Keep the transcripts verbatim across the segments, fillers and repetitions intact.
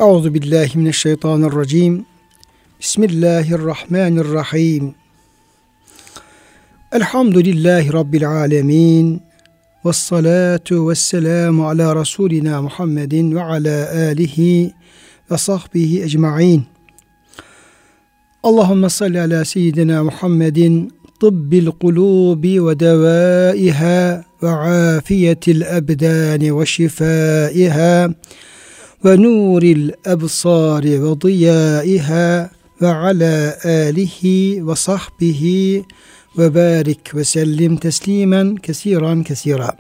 Euzu billahi mineşşeytanirracim. Bismillahirrahmanirrahim. Elhamdülillahi rabbil alamin. Ves salatu vesselamu ala rasulina Muhammedin ve ala alihi ve sahbihi ecmaîn. Allahumme salli ala seyyidina Muhammedin tıbbil kulubi ve devaiha ve afiyetil ebdani ve şifaiha ve nuril ebsari ve diyaiha ve ala alihi ve sahbihi ve barik ve sellim teslimen kesiran kesira.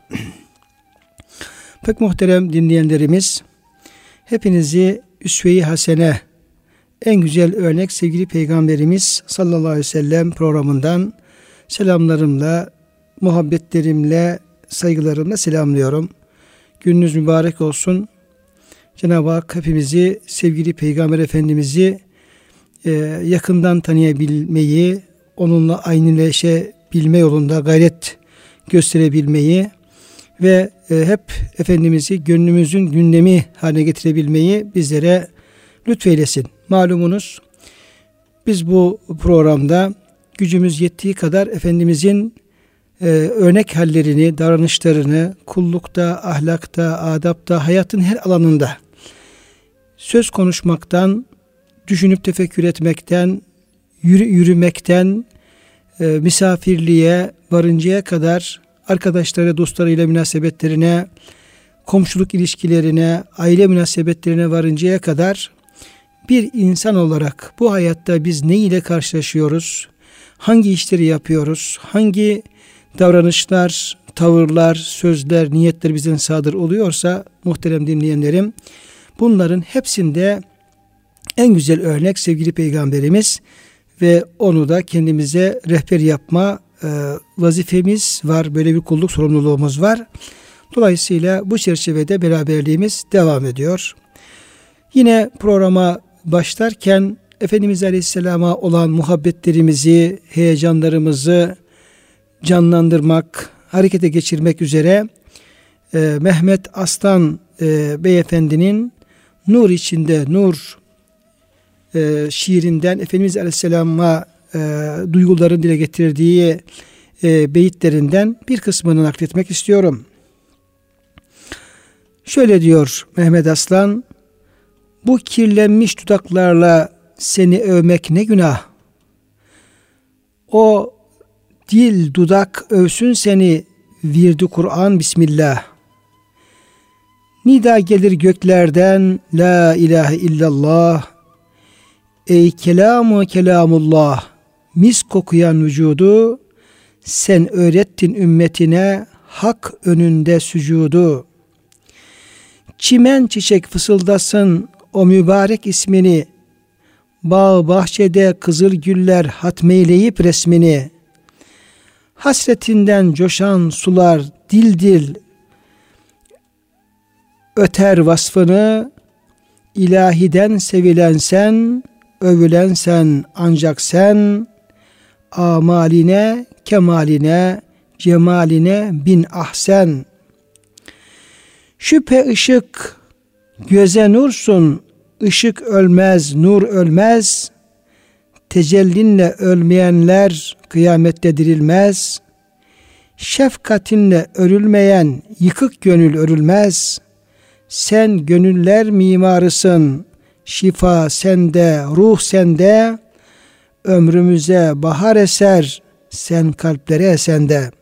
Pek muhterem dinleyenlerimiz, hepinizi Üsve-i Hasene, en güzel örnek sevgili Peygamberimiz sallallahu aleyhi ve sellem programından selamlarımla, muhabbetlerimle, saygılarımla selamlıyorum. Gününüz mübarek olsun. Cenab-ı Hak hepimizi, sevgili Peygamber Efendimiz'i e, yakından tanıyabilmeyi, onunla aynıleşebilme yolunda gayret gösterebilmeyi ve e, hep Efendimiz'i gönlümüzün gündemi haline getirebilmeyi bizlere lütfeylesin. Malumunuz biz bu programda gücümüz yettiği kadar Efendimiz'in e, örnek hallerini, davranışlarını kullukta, ahlakta, adapta, hayatın her alanında söz konuşmaktan, düşünüp tefekkür etmekten, yürü, yürümekten, e, misafirliğe varıncaya kadar arkadaşları, dostlarıyla münasebetlerine, komşuluk ilişkilerine, aile münasebetlerine varıncaya kadar bir insan olarak bu hayatta biz ne ile karşılaşıyoruz, hangi işleri yapıyoruz, hangi davranışlar, tavırlar, sözler, niyetler bizden sadır oluyorsa muhterem dinleyenlerim, bunların hepsinde en güzel örnek sevgili Peygamberimiz ve onu da kendimize rehber yapma e, vazifemiz var. Böyle bir kulluk sorumluluğumuz var. Dolayısıyla bu çerçevede beraberliğimiz devam ediyor. Yine programa başlarken Efendimiz Aleyhisselam'a olan muhabbetlerimizi, heyecanlarımızı canlandırmak, harekete geçirmek üzere e, Mehmet Aslan e, Beyefendinin Nur içinde Nur e, şiirinden Efendimiz Aleyhisselam'a e, duyguların dile getirdiği e, beyitlerinden bir kısmını nakletmek istiyorum. Şöyle diyor Mehmet Aslan: bu kirlenmiş dudaklarla seni övmek ne günah. O dil dudak övsün seni, virdi Kur'an Bismillah. Nida gelir göklerden, la ilahe illallah. Ey kelamı kelamullah, mis kokuyan vücudu, sen öğrettin ümmetine hak önünde sücudu. Çimen çiçek fısıldasın o mübarek ismini, bağ bahçede kızıl güller hatmeyleyip resmini. Hasretinden coşan sular dil dil öter vasfını, ilahiden sevilen sen, övülen sen, ancak sen, amaline, kemaline, cemaline bin ahsen. Şüphe ışık, göze nursun, ışık ölmez, nur ölmez. Tecellinle ölmeyenler kıyamette dirilmez. Şefkatinle örülmeyen yıkık gönül örülmez. Sen gönüller mimarısın, şifa sende, ruh sende. Ömrümüze bahar eser, sen kalplere esende.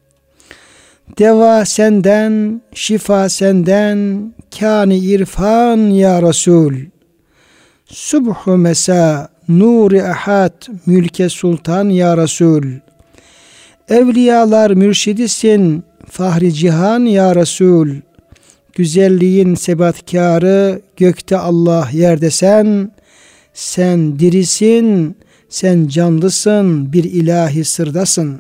Deva senden, şifa senden, kâni irfan ya Resul. Subhu mesa, nur-i ahad, mülke sultan ya Resul. Evliyalar mürşidisin, fahri cihan ya Resul. Güzelliğin sebatkârı, gökte Allah yerde sen. Sen dirisin, sen canlısın, bir ilahi sırdasın.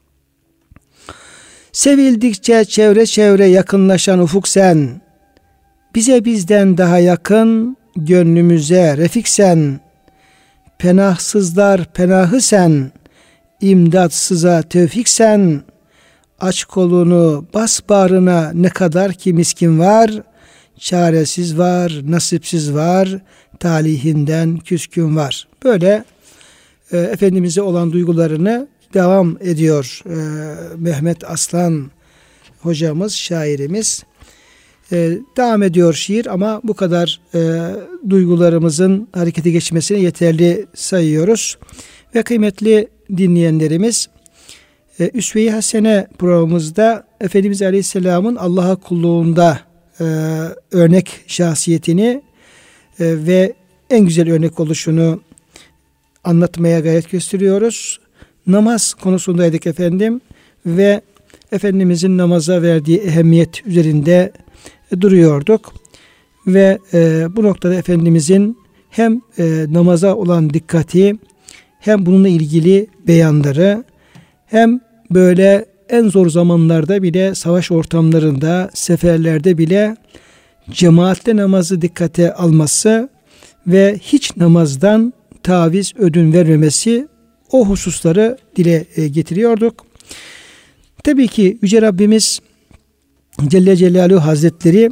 Sevildikçe çevre çevre yakınlaşan ufuk sen. Bize bizden daha yakın, gönlümüze refik sen. Penahsızlar penahı sen, imdatsıza tevfik sen. Aç kolunu bas bağrına, ne kadar ki miskin var. çaresiz var, nasipsiz var, talihinden küskün var. Böyle e, Efendimiz'e olan duygularını devam ediyor e, Mehmet Aslan hocamız, şairimiz. E, devam ediyor şiir ama bu kadar e, duygularımızın harekete geçmesine yeterli sayıyoruz. Ve kıymetli dinleyenlerimiz, e, Üsve-i Hasene programımızda Efendimiz Aleyhisselam'ın Allah'a kulluğunda e, örnek şahsiyetini e, ve en güzel örnek oluşunu anlatmaya gayret gösteriyoruz. Namaz konusundaydık efendim ve Efendimizin namaza verdiği ehemmiyet üzerinde duruyorduk. Ve e, bu noktada Efendimizin hem e, namaza olan dikkati, hem bununla ilgili beyanları, hem böyle en zor zamanlarda bile, savaş ortamlarında, seferlerde bile cemaatle namazı dikkate alması ve hiç namazdan taviz, ödün vermemesi, o hususları dile getiriyorduk. Tabii ki Yüce Rabbimiz Celle Celaluhu Hazretleri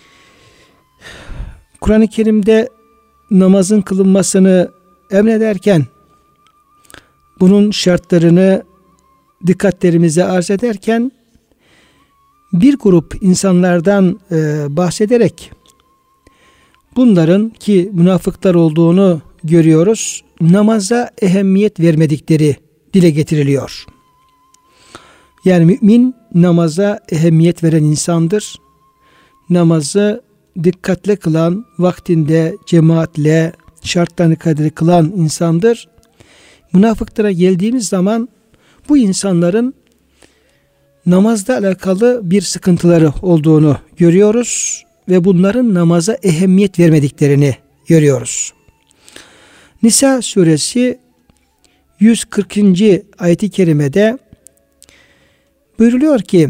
Kur'an-ı Kerim'de namazın kılınmasını emrederken, bunun şartlarını dikkatlerimize arz ederken, bir grup insanlardan e, bahsederek bunların ki münafıklar olduğunu görüyoruz, namaza ehemmiyet vermedikleri dile getiriliyor. Yani mümin namaza ehemmiyet veren insandır. Namazı dikkatle kılan, vaktinde cemaatle şartlarını kaderi kılan insandır. Münafıklara geldiğimiz zaman bu insanların namazla alakalı bir sıkıntıları olduğunu görüyoruz ve bunların namaza ehemmiyet vermediklerini görüyoruz. Nisa suresi yüz kırkıncı ayet-i kerimede buyruluyor ki,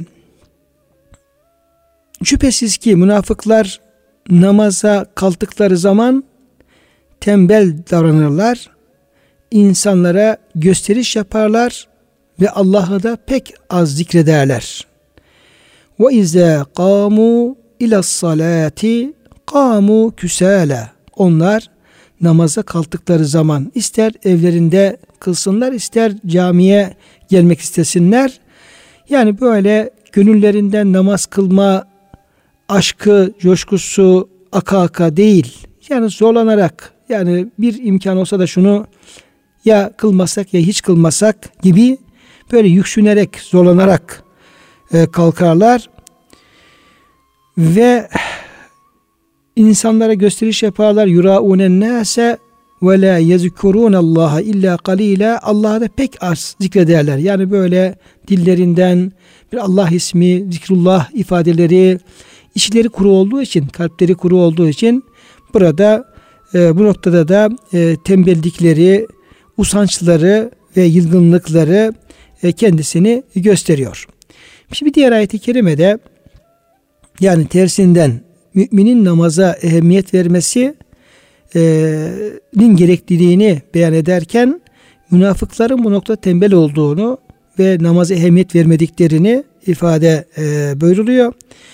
şüphesiz ki münafıklar namaza kalktıkları zaman tembel davranırlar, insanlara gösteriş yaparlar ve Allah'ı da pek az zikrederler. Ve izâ qâmû ila's-salâti qâmû küsâlâ. Onlar namaza kalktıkları zaman ister evlerinde kılsınlar, ister camiye gelmek istesinler, yani böyle gönüllerinden namaz kılma aşkı, coşkusu aka aka değil, yani zorlanarak, yani bir imkan olsa da şunu ya kılmasak ya hiç kılmasak gibi böyle yüksünerek, zorlanarak e, kalkarlar ve insanlara gösteriş yaparlar. Yurâûnen nâse ve lâ yezkurûnallâhe illâ qalîlâ. Allah'ı da pek az zikrederler. Yani böyle dillerinden bir Allah ismi, zikrullah ifadeleri, içleri kuru olduğu için, kalpleri kuru olduğu için burada e, bu noktada da e, tembellikleri, usançları ve yılgınlıkları e, kendisini gösteriyor. Şimdi bir diğer ayet-i kerimede, yani tersinden müminin namaza ehemmiyet vermesinin gerekliliğini beyan ederken, münafıkların bu noktada tembel olduğunu ve namaza ehemmiyet vermediklerini ifade e, buyruluyor.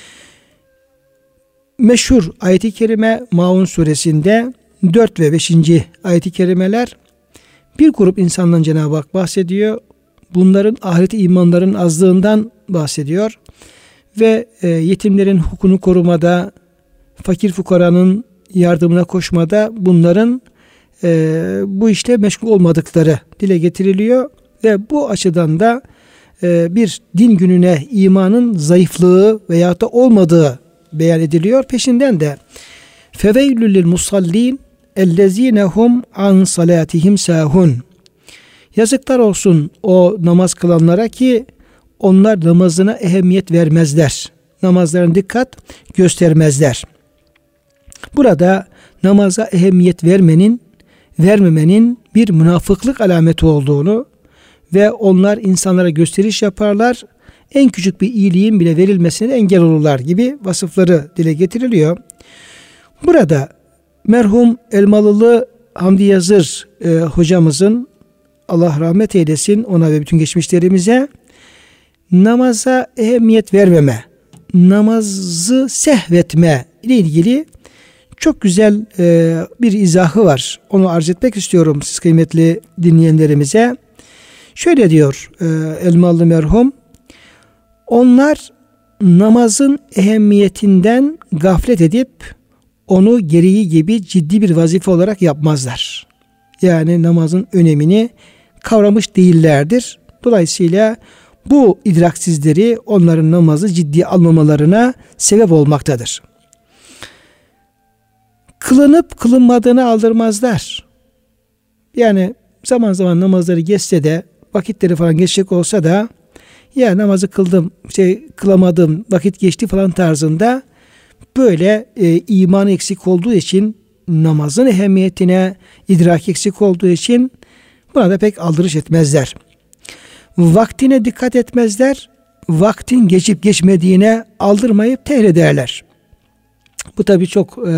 Meşhur ayet-i kerime Maun suresinde dört ve beşinci ayet-i kerimeler, bir grup insandan Cenab-ı Hak bahsediyor. Bunların ahirete imanların azlığından bahsediyor. Ve e, yetimlerin hukukunu korumada, fakir fukaranın yardımına koşmada bunların e, bu işte meşgul olmadıkları dile getiriliyor. Ve bu açıdan da e, bir din gününe imanın zayıflığı veyahut da olmadığı beyan ediliyor. Peşinden de feveylül lil musallin ellezinehum an salatihim sahun. Yazıklar olsun o namaz kılanlara ki onlar namazına ehemmiyet vermezler. Namazlarına dikkat göstermezler. Burada namaza ehemmiyet vermenin, vermemenin bir münafıklık alameti olduğunu ve onlar insanlara gösteriş yaparlar, en küçük bir iyiliğin bile verilmesine engel olurlar gibi vasıfları dile getiriliyor. Burada merhum Elmalılı Hamdi Yazır e, hocamızın, Allah rahmet eylesin ona ve bütün geçmişlerimize, namaza ehemmiyet vermeme, namazı sehvetme ile ilgili çok güzel e, bir izahı var. Onu arz etmek istiyorum siz kıymetli dinleyenlerimize. Şöyle diyor e, Elmalı merhum, onlar namazın ehemmiyetinden gaflet edip onu gereği gibi ciddi bir vazife olarak yapmazlar. Yani namazın önemini kavramış değillerdir. Dolayısıyla bu idraksizleri onların namazı ciddiye almamalarına sebep olmaktadır. Kılınıp kılınmadığını aldırmazlar. Yani zaman zaman namazları geçse de, vakitleri falan geçecek olsa da, ya namazı kıldım, şey kılamadım, vakit geçti falan tarzında böyle e, iman eksik olduğu için, namazın ehemmiyetine idrak eksik olduğu için buna da pek aldırış etmezler. Vaktine dikkat etmezler. Vaktin geçip geçmediğine aldırmayıp tehir ederler. Bu tabii çok e,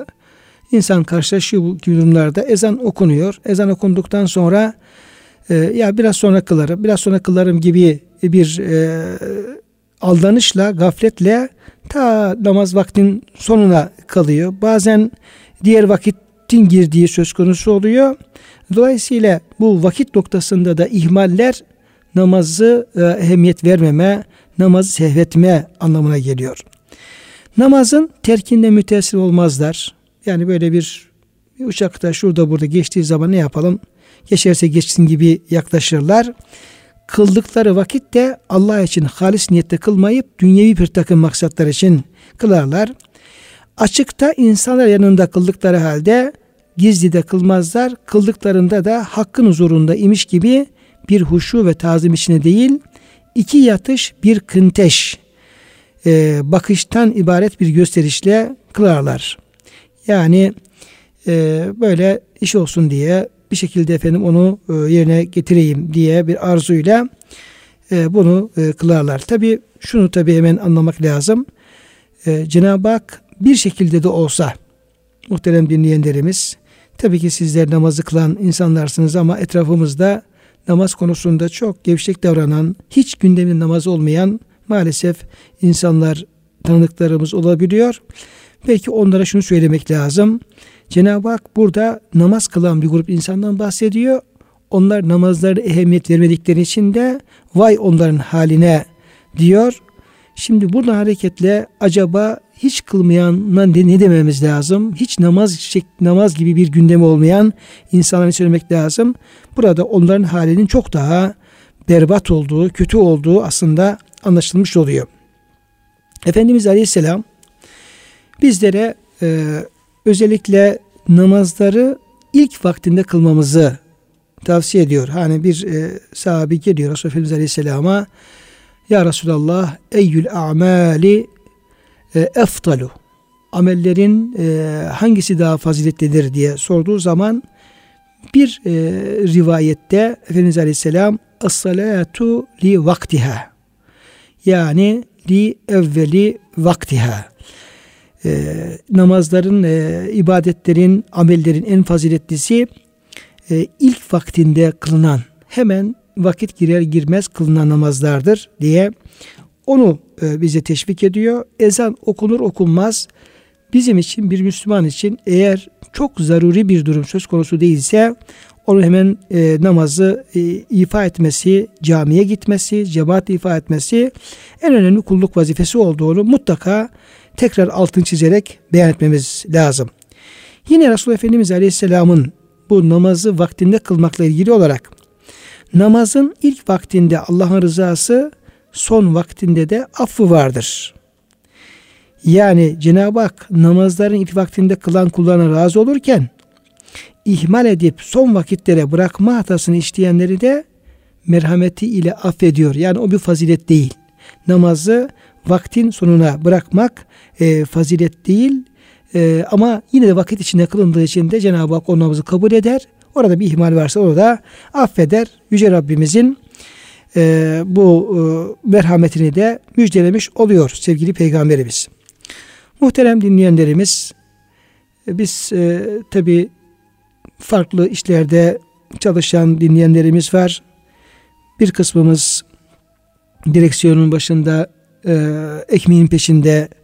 insan karşılaşıyor bu durumlarda. Ezan okunuyor. Ezan okunduktan sonra e, ya biraz sonra kılarım, biraz sonra kılarım gibi bir e, aldanışla, gafletle ta namaz vaktin sonuna kalıyor. Bazen diğer vakitin girdiği söz konusu oluyor. Dolayısıyla bu vakit noktasında da ihmaller namazı e, ehemmiyet vermeme, namazı sehvetme anlamına geliyor. Namazın terkinde müteessir olmazlar. Yani böyle bir, bir uçakta şurada burada geçtiği zaman ne yapalım? Geçerse geçsin gibi yaklaşırlar. Kıldıkları vakit de Allah için halis niyette kılmayıp dünyevi bir takım maksatlar için kılarlar. Açıkta insanlar yanında kıldıkları halde gizli de kılmazlar. Kıldıklarında da hakkın huzurunda imiş gibi bir huşu ve tazim içine değil, iki yatış bir kınteş e, bakıştan ibaret bir gösterişle kılarlar. Yani e, böyle iş olsun diye bir şekilde efendim onu e, yerine getireyim diye bir arzuyla e, bunu e, kılarlar. Tabi şunu tabi hemen anlamak lazım. E, Cenab-ı Hak bir şekilde de olsa, muhterem dinleyenlerimiz, tabii ki sizler namazı kılan insanlarsınız ama etrafımızda namaz konusunda çok gevşek davranan, hiç gündeminde namaz olmayan maalesef insanlar, tanıdıklarımız olabiliyor. Belki onlara şunu söylemek lazım. Cenab-ı Hak burada namaz kılan bir grup insandan bahsediyor. Onlar namazlara ehemmiyet vermedikleri için de vay onların haline diyor. Şimdi buradan hareketle acaba hiç kılmayanla ne dememiz lazım? Hiç namaz namaz gibi bir gündemi olmayan insanlara söylemek lazım. Burada onların halinin çok daha berbat olduğu, kötü olduğu aslında anlaşılmış oluyor. Efendimiz Aleyhisselam bizlere e, özellikle namazları ilk vaktinde kılmamızı tavsiye ediyor. Hani bir e, sahabi geliyor Resulullah Efendimiz Aleyhisselam'a, ya Resulallah eyyül a'mali e, eftalu, amellerin e, hangisi daha faziletlidir diye sorduğu zaman bir e, rivayette Efendimiz Aleyhisselam as-salatu li vaktiha, yani li evveli vaktiha, e, namazların, e, ibadetlerin, amellerin en faziletlisi e, ilk vaktinde kılınan, hemen vakit girer girmez kılınan namazlardır diye onu e, bize teşvik ediyor. Ezan okunur okunmaz bizim için, bir Müslüman için eğer çok zaruri bir durum söz konusu değilse onu hemen e, namazı e, ifa etmesi, camiye gitmesi, cemaat ifa etmesi en önemli kulluk vazifesi olduğunu mutlaka tekrar altını çizerek beyan etmemiz lazım. Yine Resulullah Efendimiz Aleyhisselam'ın bu namazı vaktinde kılmakla ilgili olarak namazın ilk vaktinde Allah'ın rızası, son vaktinde de affı vardır. Yani Cenab-ı Hak namazların ilk vaktinde kılan kullarına razı olurken ihmal edip son vakitlere bırakma hatasını işleyenleri de merhameti ile affediyor. Yani o bir fazilet değil. Namazı vaktin sonuna bırakmak e, fazilet değil e, ama yine de vakit içinde kılındığı için de Cenab-ı Hak o namazı kabul eder. Orada bir ihmal varsa orada affeder. Yüce Rabbimizin e, bu e, merhametini de müjdelemiş oluyor sevgili Peygamberimiz. Muhterem dinleyenlerimiz, e, biz e, tabi farklı işlerde çalışan dinleyenlerimiz var. Bir kısmımız direksiyonun başında, e, ekmeğin peşinde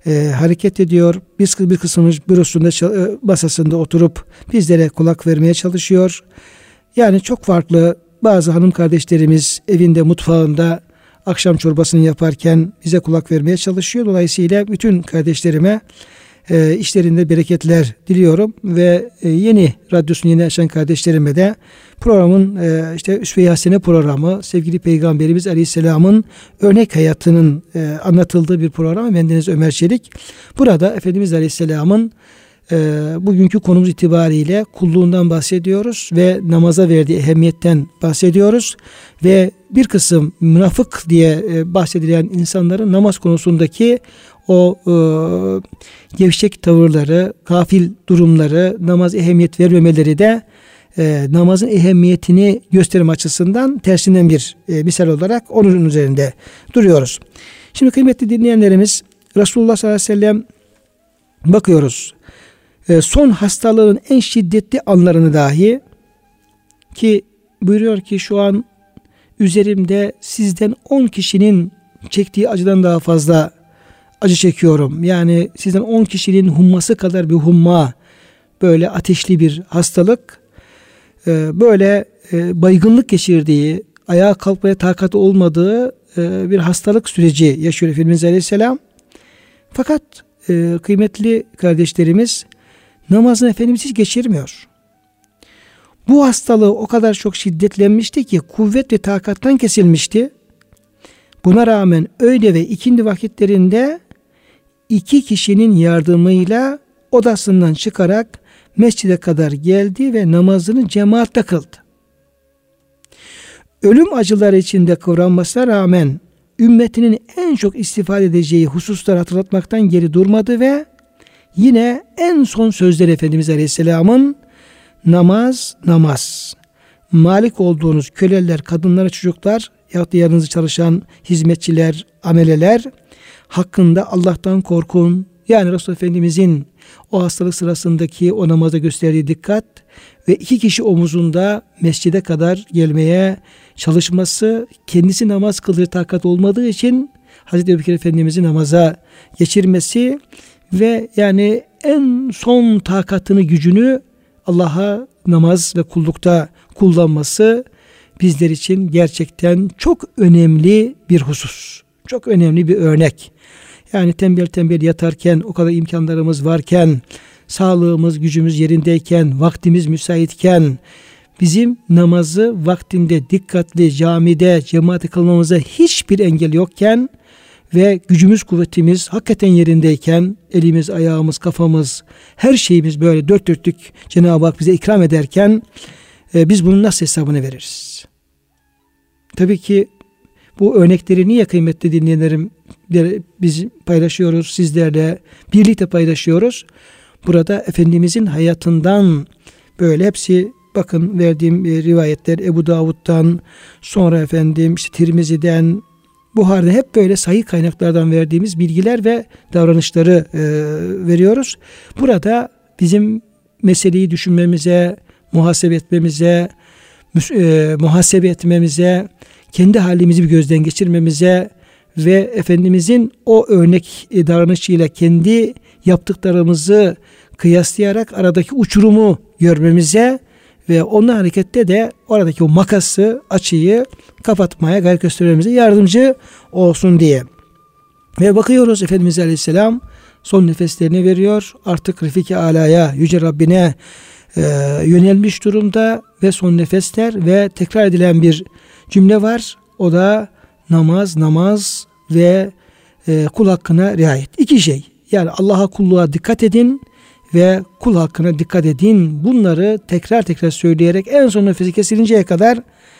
e, hareket ediyor. Bir, bir kısmımız bürosunda, masasında oturup bizlere kulak vermeye çalışıyor. Yani çok farklı. Bazı hanım kardeşlerimiz evinde, mutfağında akşam çorbasını yaparken bize kulak vermeye çalışıyor. Dolayısıyla bütün kardeşlerime e, işlerinde bereketler diliyorum ve e, yeni radyosunu yeni açan kardeşlerime de programın e, işte Üsve-i Hasene programı, sevgili Peygamberimiz Aleyhisselam'ın örnek hayatının e, anlatıldığı bir program. Bendeniz Ömer Çelik. Burada Efendimiz Aleyhisselam'ın e, bugünkü konumuz itibariyle kulluğundan bahsediyoruz ve namaza verdiği ehemmiyetten bahsediyoruz ve bir kısım münafık diye e, bahsedilen insanların namaz konusundaki o e, gevşek tavırları, gafil durumları, namaz ehemmiyet vermemeleri de e, namazın ehemmiyetini gösterme açısından tersinden bir e, misal olarak onun üzerinde duruyoruz. Şimdi kıymetli dinleyenlerimiz, Resulullah sallallahu aleyhi ve sellem bakıyoruz. E, son hastalığın en şiddetli anlarını dahi, ki buyuruyor ki şu an üzerimde sizden on kişinin çektiği acıdan daha fazla acı çekiyorum. Yani sizden on kişinin humması kadar bir humma, böyle ateşli bir hastalık, böyle baygınlık geçirdiği, ayağa kalkmaya takatı olmadığı bir hastalık süreci yaşıyor Efendimiz Aleyhisselam. Fakat kıymetli kardeşlerimiz, namazını Efendimiz hiç geçirmiyor. Bu hastalığı o kadar çok şiddetlenmişti ki kuvvet ve takattan kesilmişti. Buna rağmen öğle ve ikindi vakitlerinde iki kişinin yardımıyla odasından çıkarak mescide kadar geldi ve namazını cemaatle kıldı. Ölüm acıları içinde kıvranmasına rağmen ümmetinin en çok istifade edeceği hususları hatırlatmaktan geri durmadı ve yine en son sözleri Efendimiz Aleyhisselam'ın namaz, namaz. Malik olduğunuz köleler, kadınlar, çocuklar yahut da yanınızda çalışan hizmetçiler, ameleler hakkında Allah'tan korkun. Yani Resulullah Efendimizin o hastalık sırasındaki o namaza gösterdiği dikkat ve iki kişi omuzunda mescide kadar gelmeye çalışması, kendisi namaz kıldığı takat olmadığı için Hazreti Ebubekir Efendimiz'i namaza geçirmesi ve yani en son takatını, gücünü Allah'a namaz ve kullukta kullanması bizler için gerçekten çok önemli bir husus. Çok önemli bir örnek. Yani tembel tembel yatarken, o kadar imkanlarımız varken, sağlığımız, gücümüz yerindeyken, vaktimiz müsaitken, bizim namazı vaktinde dikkatli camide cemaate kılmamıza hiçbir engel yokken ve gücümüz, kuvvetimiz hakikaten yerindeyken, elimiz, ayağımız, kafamız, her şeyimiz böyle dört dörtlük Cenab-ı Hak bize ikram ederken e, biz bunun nasıl hesabını veririz? Tabii ki bu örnekleri niye kıymetli dinleyenlerim biz paylaşıyoruz, sizlerle birlikte paylaşıyoruz. Burada Efendimizin hayatından böyle hepsi, bakın verdiğim e, rivayetler Ebu Davud'dan, sonra efendim işte Tirmizi'den, Buhari'den, hep böyle sahih kaynaklardan verdiğimiz bilgiler ve davranışları e, veriyoruz. Burada bizim meseleyi düşünmemize, muhasebe etmemize, e, muhasebe etmemize, kendi halimizi bir gözden geçirmemize ve Efendimizin o örnek davranışıyla kendi yaptıklarımızı kıyaslayarak aradaki uçurumu görmemize ve onunla harekette de oradaki o makası, açıyı kapatmaya gayret göstermemize yardımcı olsun diye. Ve bakıyoruz Efendimiz Aleyhisselam son nefeslerini veriyor. Artık Refik-i Ala'ya, Yüce Rabbine e, yönelmiş durumda ve son nefesler ve tekrar edilen bir cümle var. O da namaz, namaz ve e, kul hakkına riayet. İki şey. Yani Allah'a, kulluğa dikkat edin ve kul hakkına dikkat edin. Bunları tekrar tekrar söyleyerek en son nefesi kesilinceye kadar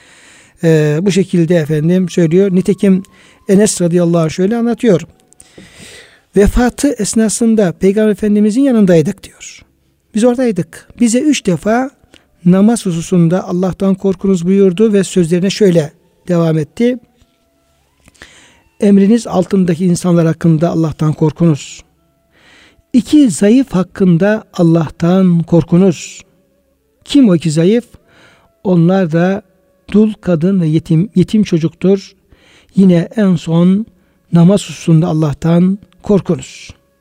e, bu şekilde efendim söylüyor. Nitekim Enes radıyallahu anh şöyle anlatıyor. Vefatı esnasında Peygamber Efendimizin yanındaydık diyor. Biz oradaydık. Bize üç defa namaz hususunda Allah'tan korkunuz buyurdu ve sözlerine şöyle devam etti. Emriniz altındaki insanlar hakkında Allah'tan korkunuz. İki zayıf hakkında Allah'tan korkunuz. Kim o iki zayıf? Onlar da dul kadın ve yetim, yetim çocuktur. Yine en son namaz hususunda Allah'tan korkunuz.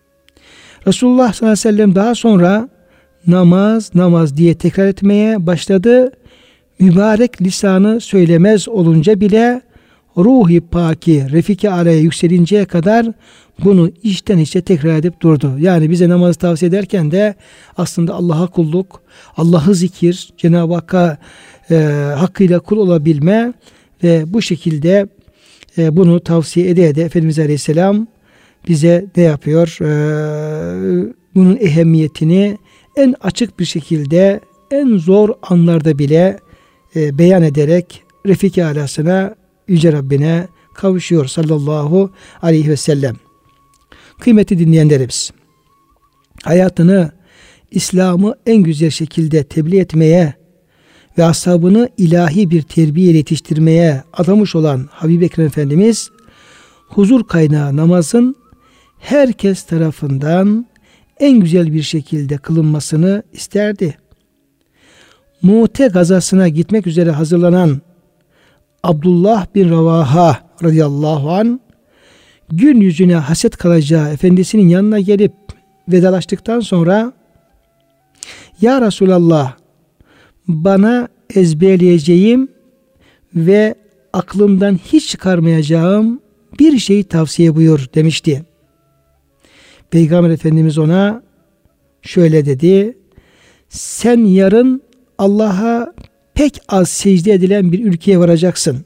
Resulullah sallallahu aleyhi ve sellem daha sonra namaz namaz diye tekrar etmeye başladı. Mübarek lisanı söylemez olunca bile ruhi paki Refiki Ala'ya yükselinceye kadar bunu içten içe tekrar edip durdu. Yani bize namazı tavsiye ederken de aslında Allah'a kulluk, Allah'ı zikir, Cenab-ı Hakk'a e, hakkıyla kul olabilme ve bu şekilde e, bunu tavsiye ede ede Efendimiz Aleyhisselam bize ne yapıyor? E, bunun ehemmiyetini en açık bir şekilde en zor anlarda bile e, beyan ederek Refiki Alâsına, Yüce Rabbine kavuşuyor sallallahu aleyhi ve sellem. Kıymetli dinleyenlerimiz, hayatını İslam'ı en güzel şekilde tebliğ etmeye ve ashabını ilahi bir terbiye yetiştirmeye adamış olan Habib-i Ekrem Efendimiz, huzur kaynağı namazın herkes tarafından en güzel bir şekilde kılınmasını isterdi. Mu'te gazasına gitmek üzere hazırlanan Abdullah bin Ravaha radıyallahu an gün yüzüne haset kalacağı efendisinin yanına gelip vedalaştıktan sonra, "Ya Resulallah, bana ezberleyeceğim ve aklımdan hiç çıkarmayacağım bir şeyi tavsiye buyur" demişti. Peygamber Efendimiz ona şöyle dedi: "Sen yarın Allah'a pek az secde edilen bir ülkeye varacaksın.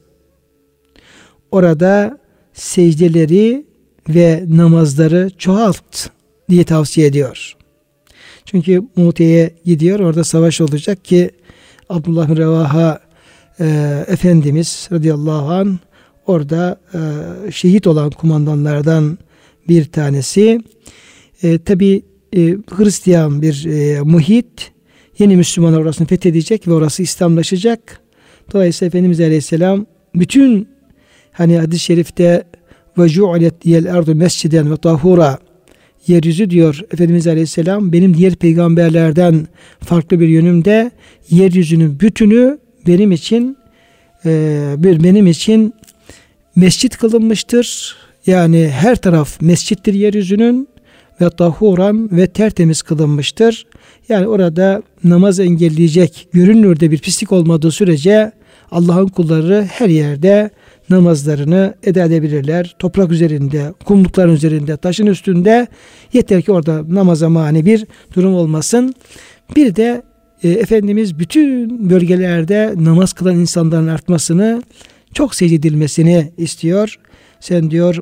Orada secdeleri ve namazları çoğalt" diye tavsiye ediyor. Çünkü Mu'te'ye gidiyor, orada savaş olacak ki Abdullah bin Revaha e, Efendimiz radıyallahu anh orada e, şehit olan kumandanlardan bir tanesi. E, Tabi e, Hristiyan bir e, muhit, yeni Müslümanlar orasını fethedecek ve orası İslamlaşacak. Dolayısıyla Efendimiz Aleyhisselam bütün, hani hadis-i şerifte ve cu'let diyel erdu mesciden ve tahura, yeryüzü diyor Efendimiz Aleyhisselam, benim diğer peygamberlerden farklı bir yönümde yeryüzünün bütünü benim için e, bir benim için mescit kılınmıştır. Yani her taraf mescittir yeryüzünün ve tahuran ve tertemiz kılınmıştır. Yani orada namaz engelleyecek görünürde bir pislik olmadığı sürece Allah'ın kulları her yerde namazlarını eda edebilirler. Toprak üzerinde, kumlukların üzerinde, taşın üstünde, yeter ki orada namaza mani bir durum olmasın. Bir de e, Efendimiz bütün bölgelerde namaz kılan insanların artmasını, çok secde edilmesini istiyor. Sen diyor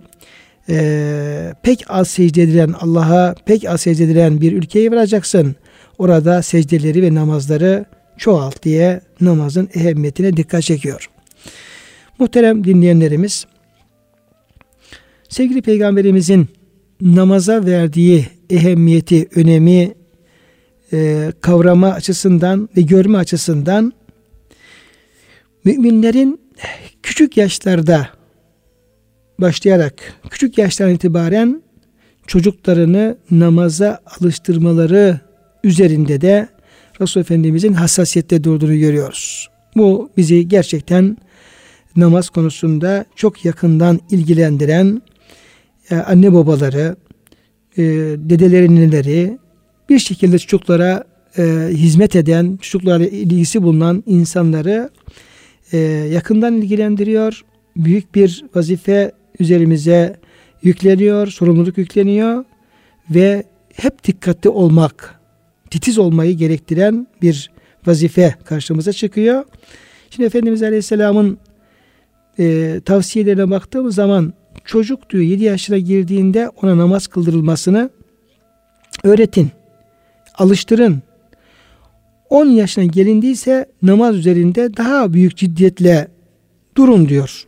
e, pek az secde edilen, Allah'a pek az secde edilen bir ülkeye varacaksın. Orada secdeleri ve namazları çoğalt diye namazın ehemmiyetine dikkat çekiyor. Muhterem dinleyenlerimiz, sevgili Peygamberimizin namaza verdiği ehemmiyeti, önemi e, kavrama açısından ve görme açısından müminlerin küçük yaşlarda başlayarak, küçük yaştan itibaren çocuklarını namaza alıştırmaları üzerinde de Resul Efendimizin hassasiyette durduğunu görüyoruz. Bu bizi gerçekten namaz konusunda çok yakından ilgilendiren e, anne babaları, e, dedeleri, nineleri, bir şekilde çocuklara e, hizmet eden, çocuklarla ilgisi bulunan insanları e, yakından ilgilendiriyor. Büyük bir vazife üzerimize yükleniyor, sorumluluk yükleniyor ve hep dikkatli olmak, titiz olmayı gerektiren bir vazife karşımıza çıkıyor. Şimdi Efendimiz Aleyhisselam'ın e, tavsiyelerine baktığımız zaman çocuk diyor yedi yaşına girdiğinde ona namaz kıldırılmasını öğretin, alıştırın. on yaşına gelindiyse namaz üzerinde daha büyük ciddiyetle durun diyor.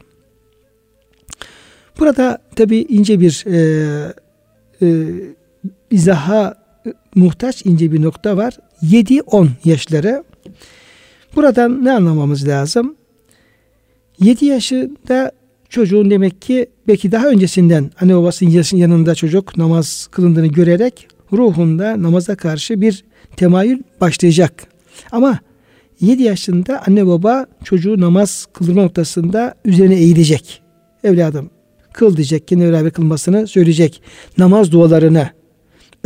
Burada tabi ince bir e, e, izaha muhtaç ince bir nokta var. yedi on yaşları. Buradan ne anlamamız lazım? yedi yaşında çocuğun demek ki belki daha öncesinden anne babasının yanında çocuk namaz kılındığını görerek ruhunda namaza karşı bir temayül başlayacak. Ama yedi yaşında anne baba çocuğu namaz kıldırma noktasında üzerine eğilecek. Evladım kıl diyecek, kendi beraber kılmasını söyleyecek. Namaz dualarını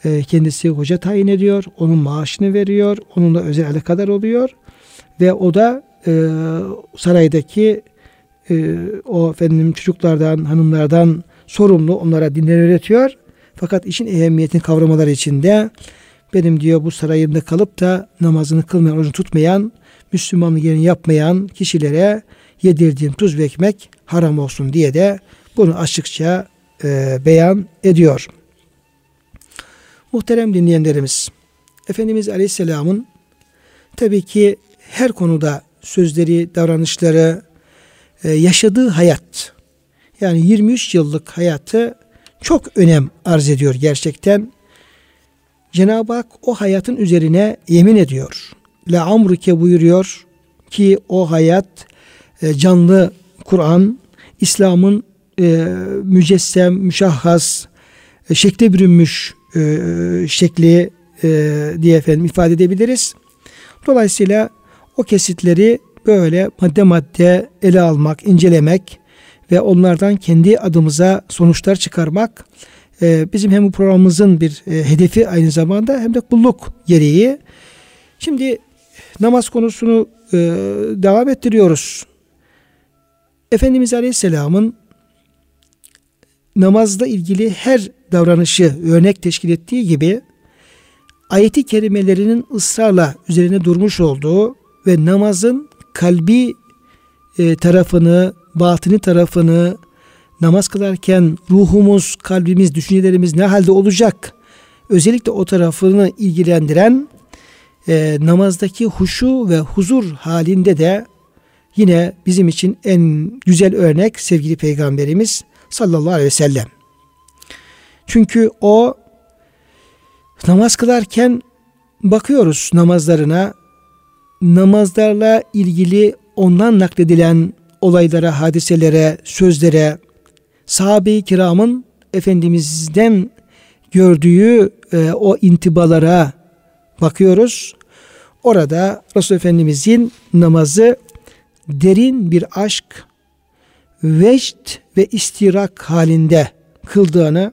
e, kendisi hoca tayin ediyor. Onun maaşını veriyor. Onunla özel alakadar oluyor. Ve o da e, saraydaki e, o efendim çocuklardan, hanımlardan sorumlu, onlara dinleri öğretiyor. Fakat işin ehemmiyetini kavramaları için de benim diyor bu sarayımda kalıp da namazını kılmayan, orucunu tutmayan, Müslümanlık yerini yapmayan kişilere yedirdiğim tuz ve ekmek haram olsun diye de bunu açıkça e, beyan ediyor. Muhterem dinleyenlerimiz, Efendimiz Aleyhisselam'ın tabii ki her konuda sözleri, davranışları, e, yaşadığı hayat, yani yirmi üç yıllık hayatı çok önem arz ediyor gerçekten. Cenab-ı Hak o hayatın üzerine yemin ediyor. La amruke buyuruyor ki o hayat e, canlı Kur'an, İslam'ın e, mücessem, müşahhas, e, şekle bürünmüş e, şekli e, diye efendim ifade edebiliriz. Dolayısıyla o kesitleri böyle madde madde ele almak, incelemek ve onlardan kendi adımıza sonuçlar çıkarmak e, bizim hem bu programımızın bir e, hedefi aynı zamanda hem de kulluk gereği. Şimdi namaz konusunu e, devam ettiriyoruz. Efendimiz Aleyhisselam'ın namazla ilgili her davranışı örnek teşkil ettiği gibi ayeti kerimelerinin ısrarla üzerine durmuş olduğu ve namazın kalbi e, tarafını, batini tarafını, namaz kılarken ruhumuz, kalbimiz, düşüncelerimiz ne halde olacak? Özellikle o tarafını ilgilendiren e, namazdaki huşu ve huzur halinde de yine bizim için en güzel örnek sevgili Peygamberimiz sallallahu aleyhi ve sellem. Çünkü o namaz kılarken bakıyoruz namazlarına, namazlarla ilgili ondan nakledilen olaylara, hadiselere, sözlere, sahabe-i kiramın Efendimiz'den gördüğü e, o intibalara bakıyoruz. Orada Resul Efendimiz'in namazı derin bir aşk, vecd ve istirak halinde kıldığını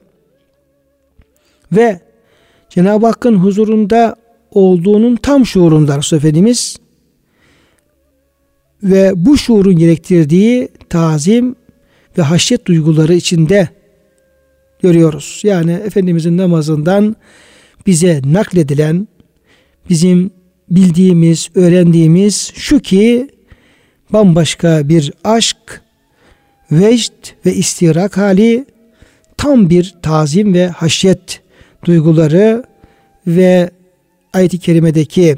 ve Cenab-ı Hakk'ın huzurunda olduğunun tam şuurunda Resul Efendimiz ve bu şuurun gerektirdiği tazim ve haşyet duyguları içinde görüyoruz. Yani Efendimizin namazından bize nakledilen, bizim bildiğimiz, öğrendiğimiz şu ki bambaşka bir aşk, vecd ve istirak hali, tam bir tazim ve haşyet duyguları ve ayet-i kerimedeki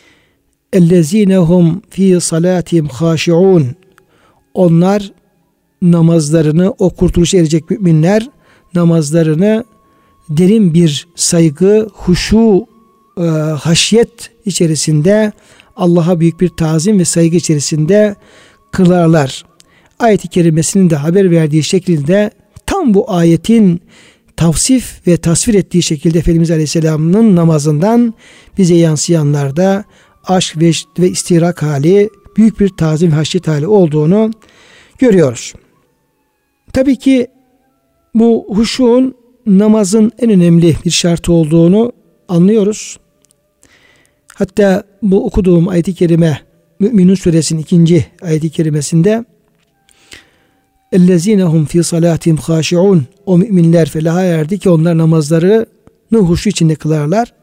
ellezinehum fi salatihim haşiun, onlar namazlarını, o kurtuluşa erecek müminler namazlarını derin bir saygı, huşu, e, haşyet içerisinde, Allah'a büyük bir tazim ve saygı içerisinde kılarlar. Ayet-i kerimesinin de haber verdiği şekilde tam bu ayetin tavsif ve tasvir ettiği şekilde Efendimiz Aleyhisselam'ın namazından bize yansıyanlarda aşk ve, ve istirak hali, büyük bir tazim, haşyet hali olduğunu görüyoruz. Tabii ki bu huşuğun namazın en önemli bir şartı olduğunu anlıyoruz. Hatta bu okuduğum ayet-i kerime Mü'minun suresinin ikinci ayet-i kerimesinde ellezinehum fi salatihim haşiun, o müminler felaha erdi ki onlar namazlarını huşu içinde kılarlar.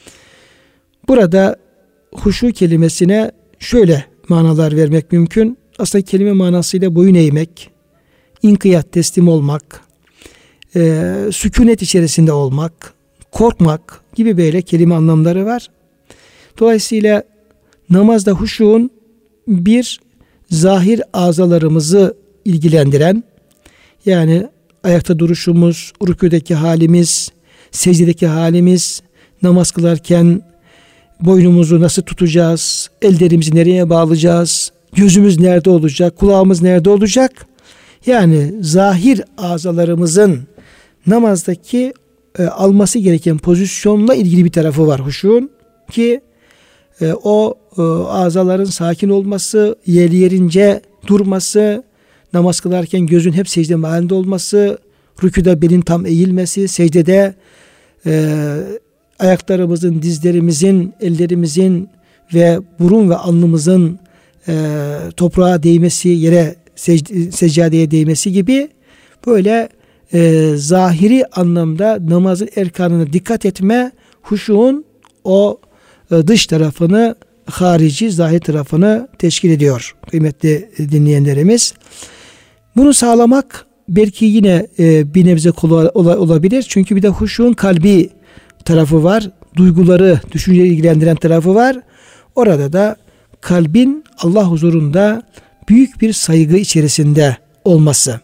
Burada huşu kelimesine şöyle manalar vermek mümkün. Aslında kelime manasıyla boyun eğmek, inkiyat, teslim olmak, e, sükunet içerisinde olmak, korkmak gibi böyle kelime anlamları var. Dolayısıyla namazda huşuğun bir zahir azalarımızı ilgilendiren, yani ayakta duruşumuz, rükûdeki halimiz, secdedeki halimiz, namaz kılarken boynumuzu nasıl tutacağız, ellerimizi nereye bağlayacağız, gözümüz nerede olacak, kulağımız nerede olacak? Yani zahir azalarımızın namazdaki e, alması gereken pozisyonla ilgili bir tarafı var huşuğun ki e, o e, azaların sakin olması, yer yerince durması, namaz kılarken gözün hep secde mahallinde olması, rükûda belin tam eğilmesi, secdede e, ayaklarımızın, dizlerimizin, ellerimizin ve burun ve alnımızın e, toprağa değmesi, yere sec- seccadeye değmesi gibi böyle e, zahiri anlamda namazın erkanına dikkat etme, huşuğun o e, dış tarafını, harici, zahir tarafını teşkil ediyor kıymetli dinleyenlerimiz. Bunu sağlamak belki yine e, bir nebze kolay olabilir. Çünkü bir de huşuğun kalbi tarafı var. Duyguları, düşünceyi ilgilendiren tarafı var. Orada da kalbin Allah huzurunda büyük bir saygı içerisinde olması.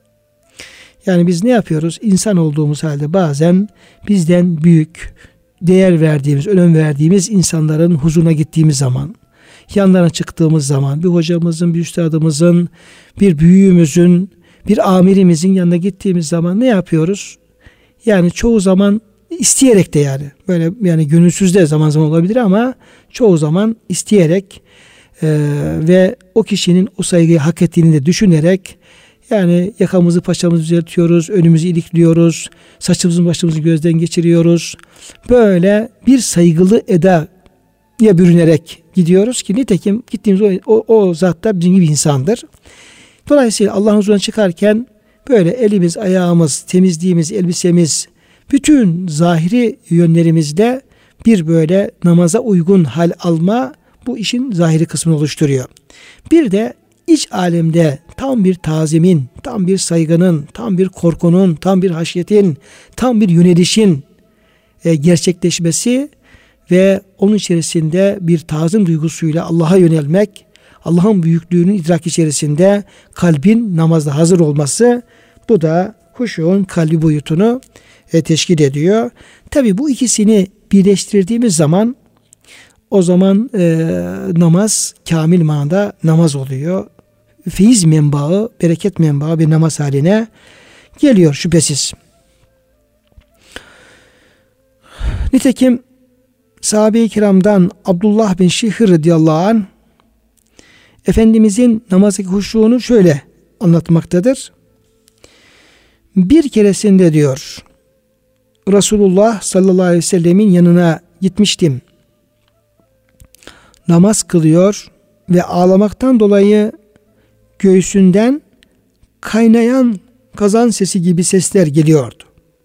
Yani biz ne yapıyoruz? İnsan olduğumuz halde bazen bizden büyük, değer verdiğimiz, önem verdiğimiz insanların huzuruna gittiğimiz zaman, yanlarına çıktığımız zaman, bir hocamızın, bir üstadımızın, bir büyüğümüzün, bir amirimizin yanına gittiğimiz zaman ne yapıyoruz? Yani çoğu zaman isteyerek de yani böyle yani gönülsüz de zaman zaman olabilir ama çoğu zaman isteyerek e, ve o kişinin o saygıyı hak ettiğini de düşünerek yani yakamızı paçamızı düzeltiyoruz, önümüzü ilikliyoruz, saçımızın başımızı gözden geçiriyoruz. Böyle bir saygılı edaya bürünerek gidiyoruz ki nitekim gittiğimiz o, o, o zat da bizim gibi insandır. Dolayısıyla Allah'ın huzuruna çıkarken böyle elimiz, ayağımız, temizliğimiz, elbisemiz, bütün zahiri yönlerimizde bir böyle namaza uygun hal alma bu işin zahiri kısmını oluşturuyor. Bir de iç alemde tam bir tazimin, tam bir saygının, tam bir korkunun, tam bir haşyetin, tam bir yönelişin e, gerçekleşmesi ve onun içerisinde bir tazim duygusuyla Allah'a yönelmek, Allah'ın büyüklüğünün idrak içerisinde kalbin namazda hazır olması, bu da huşuğun kalbi boyutunu e, teşkil ediyor. Tabi bu ikisini birleştirdiğimiz zaman o zaman e, namaz kamil manada namaz oluyor. Feyiz menbaı, bereket menbaı bir namaz haline geliyor şüphesiz. Nitekim sahabe-i kiramdan Abdullah bin Şihr radıyallahu anh Efendimizin namazdaki huşuğunu şöyle anlatmaktadır. Bir keresinde diyor Resulullah sallallahu aleyhi ve sellemin yanına gitmiştim. Namaz kılıyor ve ağlamaktan dolayı göğsünden kaynayan kazan sesi gibi sesler geliyordu.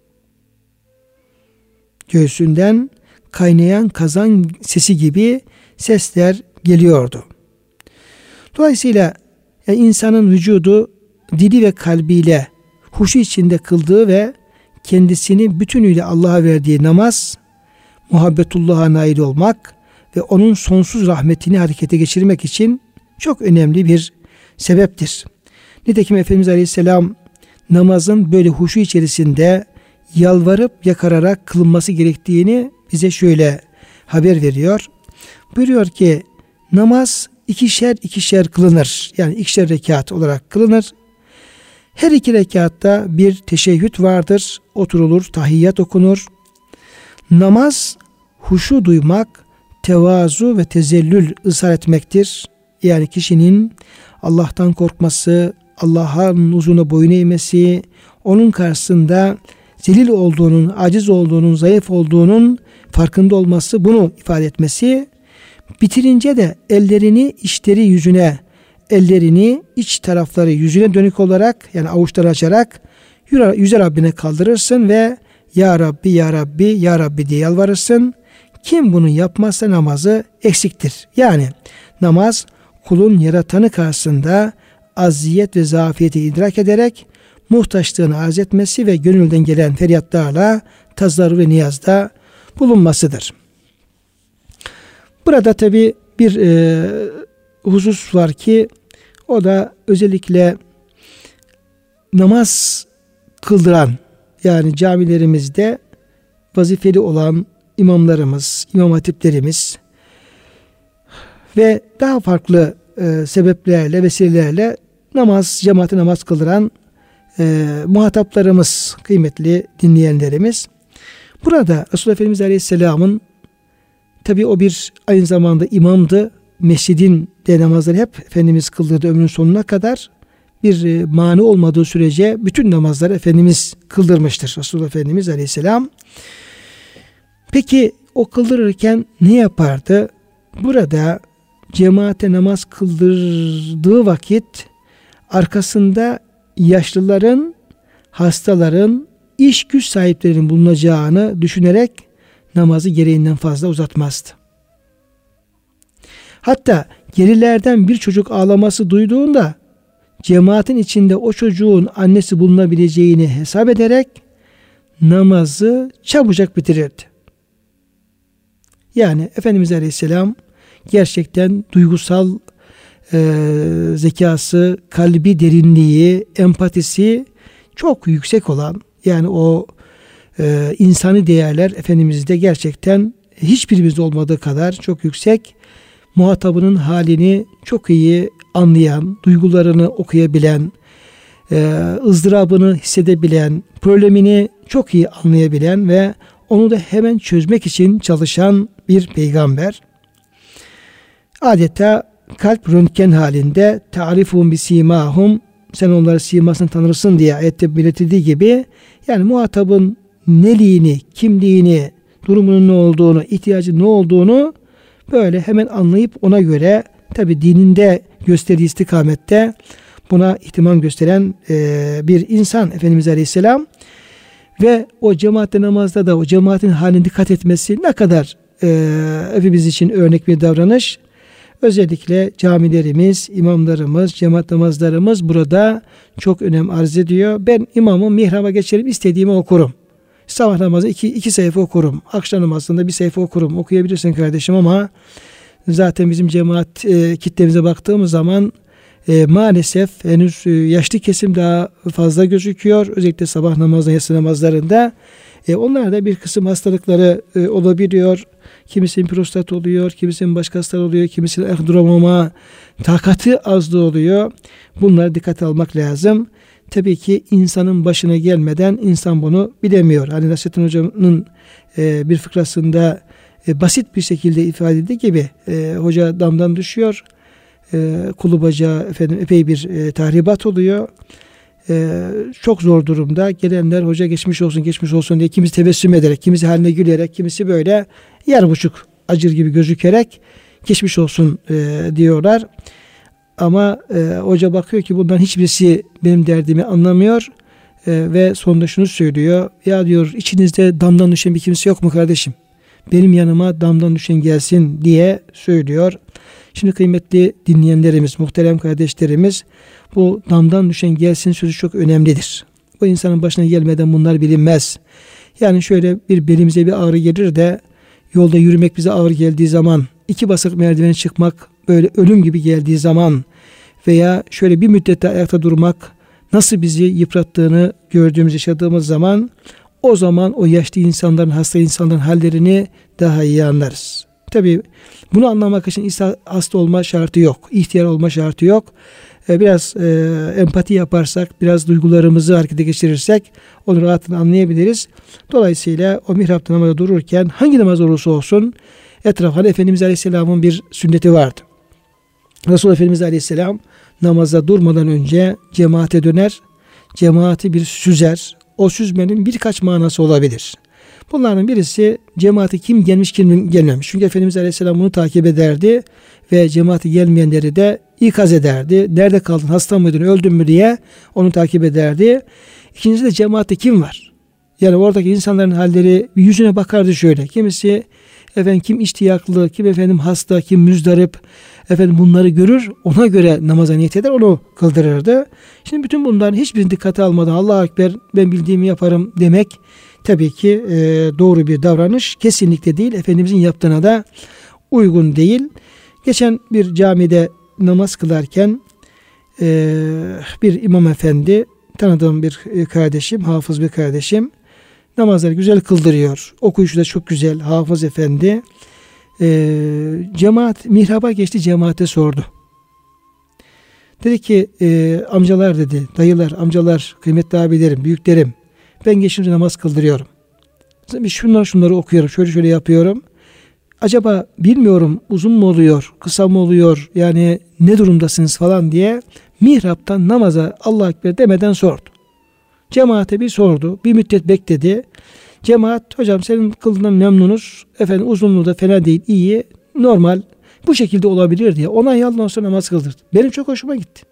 Göğsünden kaynayan kazan sesi gibi sesler geliyordu. Dolayısıyla yani insanın vücudu dili ve kalbiyle huşu içinde kıldığı ve kendisini bütünüyle Allah'a verdiği namaz, muhabbetullah'a nail olmak ve onun sonsuz rahmetini harekete geçirmek için çok önemli bir sebeptir. Nitekim Efendimiz Aleyhisselam namazın böyle huşu içerisinde yalvarıp yakararak kılınması gerektiğini bize şöyle haber veriyor. Buyuruyor ki namaz ikişer ikişer kılınır. Yani ikişer rekat olarak kılınır. Her iki rekatta bir teşehhüd vardır. Oturulur, tahiyyat okunur. Namaz huşu duymak, tevazu ve tezellül ısrar etmektir. Yani kişinin Allah'tan korkması, Allah'ın huzuruna boyun eğmesi, onun karşısında zelil olduğunun, aciz olduğunun, zayıf olduğunun farkında olması, bunu ifade etmesi. Bitirince de ellerini içleri yüzüne, ellerini iç tarafları yüzüne dönük olarak yani avuçları açarak yüze Rabbine kaldırırsın ve Ya Rabbi, Ya Rabbi, Ya Rabbi diye yalvarırsın. Kim bunu yapmazsa namazı eksiktir. Yani namaz kulun yaratanı karşısında acziyet ve zafiyeti idrak ederek muhtaçlığını arz etmesi ve gönülden gelen feryatlarla tazarru ve niyazda bulunmasıdır. Burada tabi bir e, husus var ki o da özellikle namaz kıldıran yani camilerimizde vazifeli olan imamlarımız, imam hatiplerimiz ve daha farklı e, sebeplerle, vesilelerle namaz, cemaate namaz kıldıran e, muhataplarımız, kıymetli dinleyenlerimiz. Burada Resulullah Efendimiz Aleyhisselam'ın tabi o bir aynı zamanda imamdı. Mescidin de namazları hep Efendimiz kıldırdı ömrünün sonuna kadar. Bir e, mani olmadığı sürece bütün namazları Efendimiz kıldırmıştır. Resulullah Efendimiz Aleyhisselam. Peki o kıldırırken ne yapardı? Burada cemaate namaz kıldırdığı vakit arkasında yaşlıların, hastaların, iş güç sahiplerinin bulunacağını düşünerek namazı gereğinden fazla uzatmazdı. Hatta gerilerden bir çocuk ağlaması duyduğunda cemaatin içinde o çocuğun annesi bulunabileceğini hesap ederek namazı çabucak bitirirdi. Yani Efendimiz Aleyhisselam gerçekten duygusal e, zekası, kalbi derinliği, empatisi çok yüksek olan, yani o e, insani değerler Efendimiz'de gerçekten hiçbirimizde olmadığı kadar çok yüksek. Muhatabının halini çok iyi anlayan, duygularını okuyabilen, e, ızdırabını hissedebilen, problemini çok iyi anlayabilen ve onu da hemen çözmek için çalışan bir peygamber. Adeta kalp röntgen halinde ta'rifun bi simahum, sen onları simasını tanırsın diye ayette belirtildiği gibi, yani muhatabın neliğini, kimliğini, durumunun ne olduğunu, ihtiyacı ne olduğunu böyle hemen anlayıp ona göre, tabi dininde gösterdiği istikamette buna ihtimam gösteren e, bir insan Efendimiz Aleyhisselam. Ve o cemaatle namazda da o cemaatin haline dikkat etmesi ne kadar e, hepimiz için örnek bir davranış. Özellikle camilerimiz, imamlarımız, cemaat namazlarımız burada çok önem arz ediyor. Ben imamım, mihraba geçerim, istediğimi okurum. Sabah namazı iki, iki sayfa okurum. Akşam namazında bir sayfa okurum. Okuyabilirsin kardeşim, ama zaten bizim cemaat e, kitlemize baktığımız zaman e, maalesef henüz e, yaşlı kesim daha fazla gözüküyor. Özellikle sabah namazında, yatsı namazlarında. E, onlarda bir kısım hastalıkları e, olabiliyor. Kimisinin prostat oluyor, kimisinin başka hastalığı oluyor, kimisinin ehduramama, takati azlığı oluyor. Bunlara dikkat almak lazım. Tabii ki insanın başına gelmeden insan bunu bilemiyor. Hani Nasrettin Hoca'nın e, bir fıkrasında e, basit bir şekilde ifade ettiği gibi e, hoca damdan düşüyor. E, kulu bacağı efendim epey bir e, tahribat oluyor. E, çok zor durumda. Gelenler hoca geçmiş olsun geçmiş olsun diye, kimisi tebessüm ederek, kimisi haline gülerek, kimisi böyle yarı buçuk acır gibi gözükerek geçmiş olsun e, diyorlar. Ama e, hoca bakıyor ki bundan hiçbirisi benim derdimi anlamıyor e, ve sonunda şunu söylüyor. Ya diyor, içinizde damdan düşen bir kimse yok mu kardeşim? Benim yanıma damdan düşen gelsin diye söylüyor. Şimdi kıymetli dinleyenlerimiz, muhterem kardeşlerimiz, bu damdan düşen gelsin sözü çok önemlidir. Bu insanın başına gelmeden bunlar bilinmez. Yani şöyle bir belimize bir ağrı gelir de yolda yürümek bize ağır geldiği zaman, iki basamak merdiven çıkmak böyle ölüm gibi geldiği zaman veya şöyle bir müddet ayakta durmak nasıl bizi yıprattığını gördüğümüz, yaşadığımız zaman, o zaman o yaşlı insanların, hasta insanların hallerini daha iyi anlarız. Tabii bunu anlamak için hasta olma şartı yok, ihtiyar olma şartı yok. Biraz e, empati yaparsak, biraz duygularımızı harekete geçirirsek onu rahatlıkla anlayabiliriz. Dolayısıyla o mihrapta namazda dururken hangi namaz olursa olsun etrafında Efendimiz Aleyhisselam'ın bir sünneti vardı. Resulullah Efendimiz Aleyhisselam namaza durmadan önce cemaate döner, cemaati bir süzer. O süzmenin birkaç manası olabilir. Bunların birisi cemaate kim gelmiş kim gelmemiş. Çünkü Efendimiz Aleyhisselam bunu takip ederdi ve cemaate gelmeyenleri de ikaz ederdi. Nerede kaldın, hasta mıydın, öldün mü diye onu takip ederdi. İkincisi de cemaatte kim var? Yani oradaki insanların halleri, bir yüzüne bakardı şöyle. Kimisi efendim kim iştiyaklı, kim efendim hasta, kim müzdarip, efendim bunları görür, ona göre namaza niyet eder, onu kıldırırdı. Şimdi bütün bunların hiçbirini dikkate almadan Allahu Ekber ben bildiğimi yaparım demek tabii ki e, doğru bir davranış kesinlikle değil. Efendimizin yaptığına da uygun değil. Geçen bir camide namaz kılarken e, bir imam efendi, tanıdığım bir kardeşim, hafız bir kardeşim, namazları güzel kıldırıyor. Okuyuşu da çok güzel, hafız efendi. E, cemaat mihraba geçti, cemaate sordu. Dedi ki e, amcalar dedi, dayılar, amcalar, kıymetli abilerim, büyüklerim, ben geçince namaz kıldırıyorum. Şunları şunları okuyorum, şöyle şöyle yapıyorum. Acaba bilmiyorum uzun mu oluyor, kısa mı oluyor, yani ne durumdasınız falan diye mihraptan namaza Allahu Ekber demeden sordu. Cemaate bir sordu, bir müddet bekledi. Cemaat hocam senin kıldığından memnunuz. Efendim uzunluğu da fena değil, iyi, normal. Bu şekilde olabilir diye onay aldıktan sonra namaz kıldırdı. Benim çok hoşuma gitti.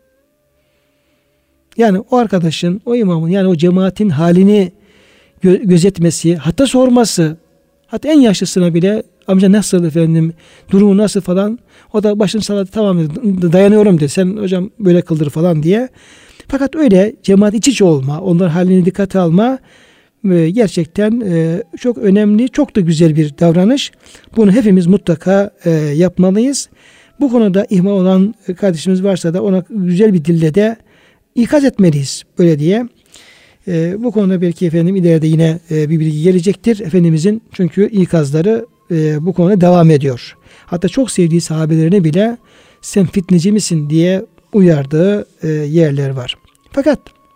Yani o arkadaşın, o imamın yani o cemaatin halini gö- gözetmesi, hatta sorması, hatta en yaşlısına bile amca nasıl efendim, durumu nasıl falan, o da başını salladı, tamam dedi, dayanıyorum dedi, sen hocam böyle kıldır falan diye. Fakat öyle cemaat iç içe olma, onların halini dikkate alma e, gerçekten e, çok önemli, çok da güzel bir davranış. Bunu hepimiz mutlaka e, yapmalıyız. Bu konuda ihmal olan kardeşimiz varsa da ona güzel bir dille de ikaz etmeliyiz böyle diye. E, bu konuda belki efendim ileride yine e, bir bilgi gelecektir. Efendimizin çünkü ikazları e, bu konuda devam ediyor. Hatta çok sevdiği sahabelerine bile sen fitneci misin diye uyardığı e, yerler var. Fakat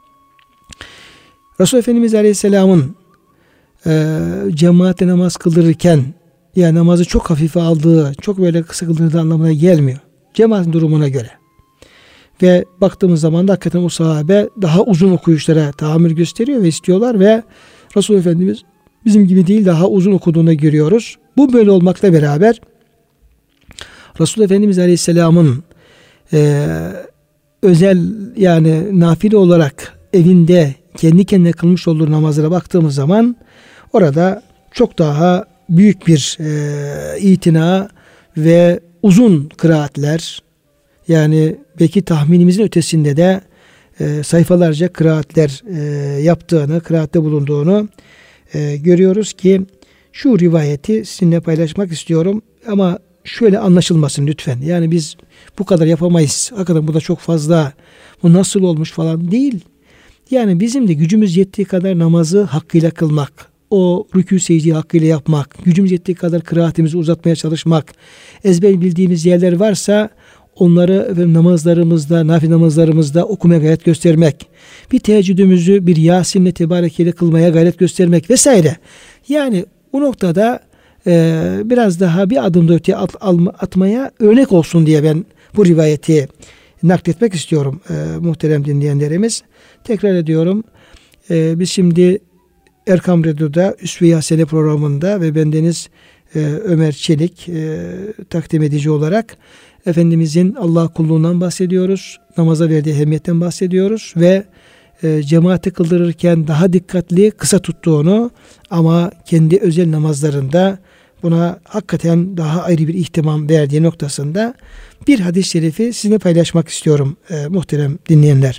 Resulullah Efendimiz Aleyhisselam'ın e, cemaatle namaz kıldırırken yani namazı çok hafife aldığı, çok böyle kısa kıldırdığı anlamına gelmiyor. Cemaatin durumuna göre. Ve baktığımız zaman da hakikaten o sahabe daha uzun okuyuşlara tahammül gösteriyor ve istiyorlar ve Resulullah Efendimiz bizim gibi değil daha uzun okuduğunu görüyoruz. Bu böyle olmakla beraber Resulullah Efendimiz Aleyhisselam'ın e, özel yani nafile olarak evinde kendi kendine kılmış olduğu namazlara baktığımız zaman orada çok daha büyük bir e, itina ve uzun kıraatler, yani belki tahminimizin ötesinde de e, sayfalarca kıraatler e, yaptığını, kıraatte bulunduğunu e, görüyoruz ki şu rivayeti sizinle paylaşmak istiyorum ama şöyle anlaşılmasın lütfen. Yani biz bu kadar yapamayız. Hakikaten bu da çok fazla. Bu nasıl olmuş falan değil. Yani bizim de gücümüz yettiği kadar namazı hakkıyla kılmak, o rükû secdeyi hakkıyla yapmak, gücümüz yettiği kadar kıraatimizi uzatmaya çalışmak, ezber bildiğimiz yerler varsa onları namazlarımızda, nafile namazlarımızda okumaya gayret göstermek, bir teheccüdümüzü bir Yasin'le tebarekeyle kılmaya gayret göstermek vesaire. Yani bu noktada e, biraz daha bir adım da öteye at, atmaya örnek olsun diye ben bu rivayeti nakletmek istiyorum e, muhterem dinleyenlerimiz. Tekrar ediyorum, e, biz şimdi Erkam Radyo'da Üsve-i Hasene programında ve bendeniz e, Ömer Çelik e, takdim edici olarak Efendimizin Allah kulluğundan bahsediyoruz. Namaza verdiği ehemmiyetten bahsediyoruz ve e, cemaati kıldırırken daha dikkatli, kısa tuttuğunu ama kendi özel namazlarında buna hakikaten daha ayrı bir ihtimam verdiği noktasında bir hadis-i şerifi sizinle paylaşmak istiyorum e, muhterem dinleyenler.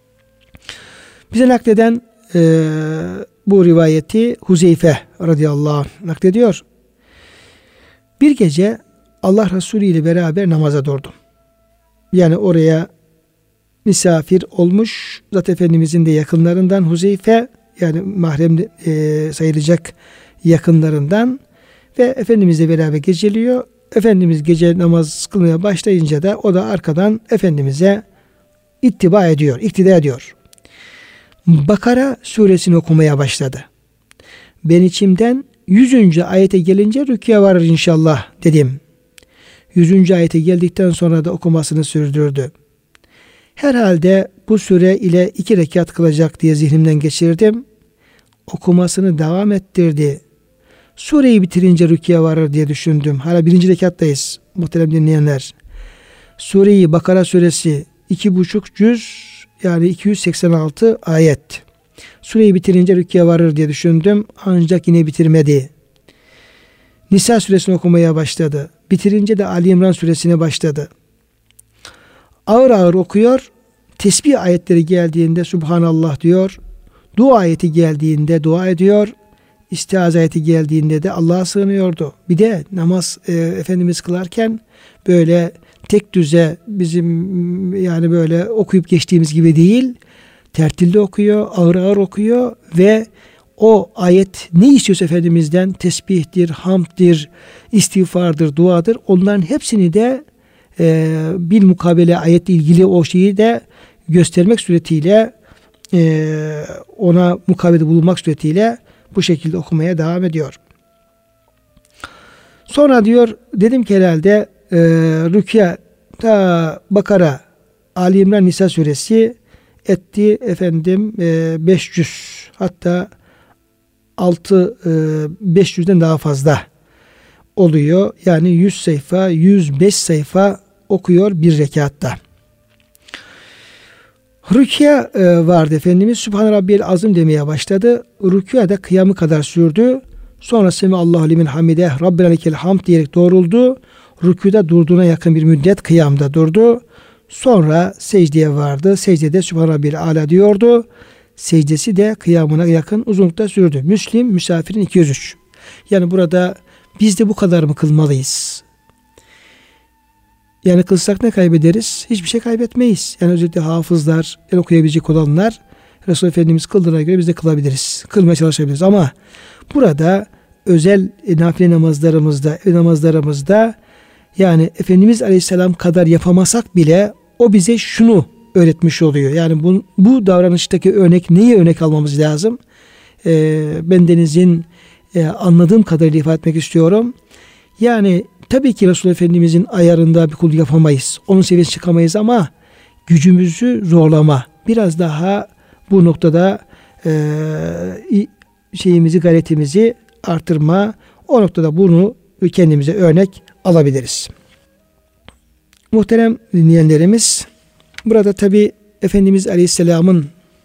Bize nakleden e, bu rivayeti Huzeyfe radıyallahu anh naklediyor. Bir gece Allah Resulü ile beraber namaza durdum. Yani oraya misafir olmuş. Zat Efendimizin de yakınlarından Huzeyfe, yani mahrem e, sayılacak yakınlarından ve Efendimizle beraber geceliyor. Efendimiz gece namaz kılmaya başlayınca da o da arkadan Efendimiz'e ittiba ediyor, iktida ediyor. Bakara suresini okumaya başladı. Ben içimden yüzüncü ayete gelince rüküye varır inşallah dedim. yüzüncü ayete geldikten sonra da okumasını sürdürdü. Herhalde bu süre ile iki rekat kılacak diye zihnimden geçirdim. Okumasını devam ettirdi. Sureyi bitirince rüküye varır diye düşündüm. Hala birinci rekattayız muhterem dinleyenler. Sureyi Bakara suresi iki buçuk cüz, yani iki yüz seksen altı ayet. Sureyi bitirince rüküye varır diye düşündüm. Ancak yine bitirmedi. Nisa suresini okumaya başladı. Bitirince de Ali İmran suresine başladı. Ağır ağır okuyor. Tesbih ayetleri geldiğinde Subhanallah diyor. Dua ayeti geldiğinde dua ediyor. İstiaz ayeti geldiğinde de Allah'a sığınıyordu. Bir de namaz e, Efendimiz kılarken böyle tek düze bizim yani böyle okuyup geçtiğimiz gibi değil, tertilli okuyor, ağır ağır okuyor ve o ayet ne istiyorsa Efendimiz'den tesbihtir, hamddir, istiğfardır, duadır. Onların hepsini de e, bil mukabele ayetle ilgili o şeyi de göstermek suretiyle e, ona mukabele bulunmak suretiyle bu şekilde okumaya devam ediyor. Sonra diyor dedim ki herhalde e, rükû ta Bakara, Ali İmran, Nisa suresi etti efendim e, beş yüz, hatta altı beş yüzden daha fazla oluyor. Yani yüz sayfa, yüz beş sayfa okuyor bir rekatta. Rükû e, vardı Efendimiz. Sübhane Rabbiyel Azim demeye başladı. Rükû da kıyamı kadar sürdü. Sonra Semiallahu limen hamide Rabbena lekel hamd diyerek doğruldu. Rükûda durduğuna yakın bir müddet kıyamda durdu. Sonra secdeye vardı. Secdede Sübhane Rabbiyel Ala diyordu. Secdesi de kıyamına yakın uzunlukta sürdü. Müslim, Müsafirin iki yüz üç. Yani burada biz de bu kadar mı kılmalıyız? Yani kılsak ne kaybederiz? Hiçbir şey kaybetmeyiz. Yani özellikle hafızlar, el okuyabilecek olanlar Resulullah Efendimiz kıldığına göre biz de kılabiliriz. Kılmaya çalışabiliriz. Ama burada özel e, nafile namazlarımızda, ev namazlarımızda yani Efendimiz Aleyhisselam kadar yapamasak bile o bize şunu öğretmiş oluyor. Yani bu, bu davranıştaki örnek, neyi örnek almamız lazım? Ee, bendenizin e, anladığım kadarıyla ifade etmek istiyorum. Yani tabii ki Resulullah Efendimizin ayarında bir kul yapamayız. Onun seviyesine çıkamayız ama gücümüzü zorlama. Biraz daha bu noktada e, şeyimizi, gayretimizi artırma. O noktada bunu kendimize örnek alabiliriz. Muhterem dinleyenlerimiz, burada tabii Efendimiz Aleyhisselam'ın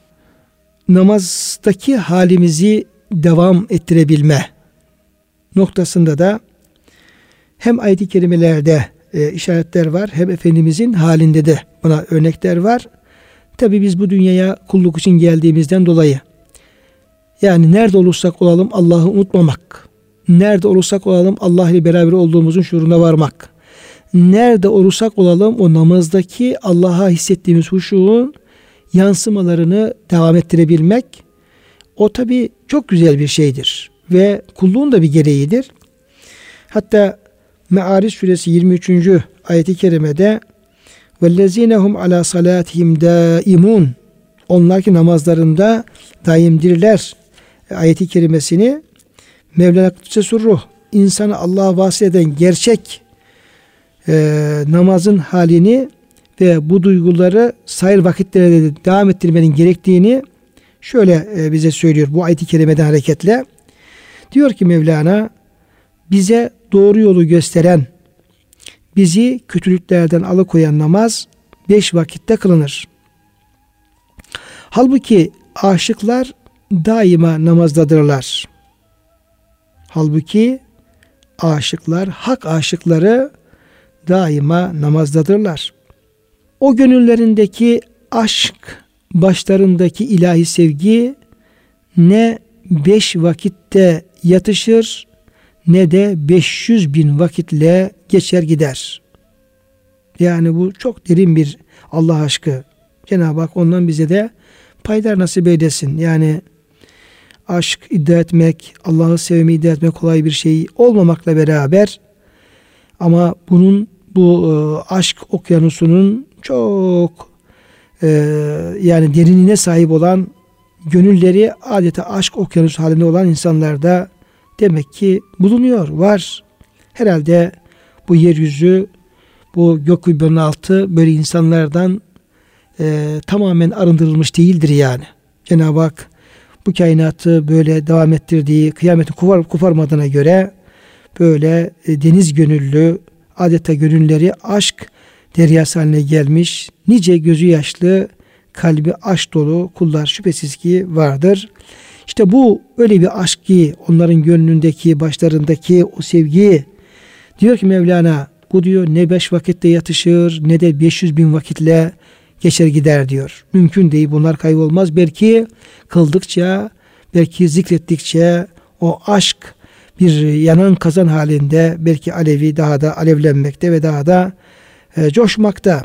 namazdaki halimizi devam ettirebilme noktasında da hem ayet-i kerimelerde e, işaretler var, hem Efendimizin halinde de buna örnekler var. Tabii biz bu dünyaya kulluk için geldiğimizden dolayı yani nerede olursak olalım Allah'ı unutmamak, nerede olursak olalım Allah ile beraber olduğumuzun şuuruna varmak, nerede olursak olalım o namazdaki Allah'a hissettiğimiz huşuğun yansımalarını devam ettirebilmek, o tabii çok güzel bir şeydir ve kulluğun da bir gereğidir. Hatta Me'ariz suresi yirmi üçüncü ayeti kerimede وَالَّذ۪ينَ هُمْ عَلَى صَلَاتِهِمْ دَائِمُونَ onlar ki namazlarında daimdirler ayeti kerimesini Mevlana Kudüs'e ruh insanı Allah'a vasıl eden gerçek e, namazın halini ve bu duyguları sayır vakitlerde de devam ettirmenin gerektiğini şöyle e, bize söylüyor bu ayet-i kerimeden hareketle. Diyor ki Mevlana, bize doğru yolu gösteren, bizi kötülüklerden alıkoyan namaz beş vakitte kılınır. Halbuki aşıklar daima namazdadırlar. Halbuki aşıklar, hak aşıkları daima namazdadırlar. O gönüllerindeki aşk, başlarındaki ilahi sevgi ne beş vakitte yatışır ne de beş yüz bin vakitle geçer gider. Yani bu çok derin bir Allah aşkı. Cenab-ı Hak ondan bize de paylar nasip eylesin. Yani aşk iddia etmek, Allah'ı sevmeyi iddia etmek kolay bir şey olmamakla beraber ama bunun bu e, aşk okyanusunun çok e, yani derinliğine sahip olan, gönülleri adeta aşk okyanusu halinde olan insanlarda demek ki bulunuyor, var. Herhalde bu yeryüzü, bu gök kubbenin altı böyle insanlardan e, tamamen arındırılmış değildir yani. Cenab-ı Hak bu kainatı böyle devam ettirdiği, kıyameti kupar, kuparmadığına göre böyle e, deniz gönüllü, adeta gönülleri aşk deryası haline gelmiş, nice gözü yaşlı, kalbi aşk dolu kullar şüphesiz ki vardır. İşte bu öyle bir aşk ki onların gönlündeki, başlarındaki o sevgi, diyor ki Mevlana, bu diyor ne beş vakitte yatışır ne de beş yüz bin vakitle geçer gider diyor. Mümkün değil, bunlar kaybolmaz. Belki kıldıkça, belki zikrettikçe o aşk bir yanan kazan halinde belki alevi daha da alevlenmekte ve daha da e, coşmakta.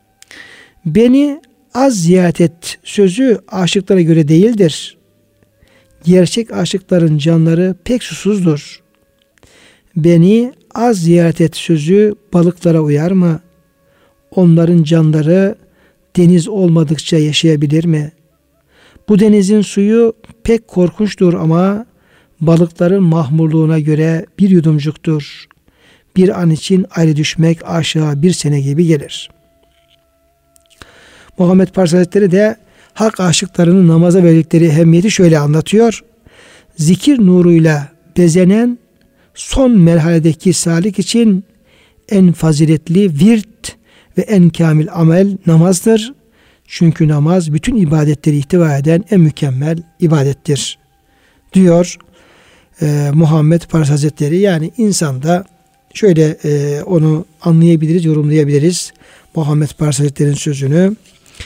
Beni az ziyaret et sözü aşıklara göre değildir. Gerçek aşıkların canları pek susuzdur. Beni az ziyaret et sözü balıklara uyar mı? Onların canları deniz olmadıkça yaşayabilir mi? Bu denizin suyu pek korkunçtur ama balıkların mahmurluğuna göre bir yudumcuktur. Bir an için ayrı düşmek aşağı bir sene gibi gelir. Muhammed Pars Hazretleri de hak aşıklarının namaza verdikleri ehemmiyeti şöyle anlatıyor. zikir nuruyla bezenen son merhaledeki salik için en faziletli virt ve en kamil amel namazdır. Çünkü namaz bütün ibadetleri ihtiva eden en mükemmel ibadettir diyor e, Muhammed Paras Hazretleri. Yani insanda şöyle e, onu anlayabiliriz, yorumlayabiliriz Muhammed Paras Hazretleri'nin sözünü.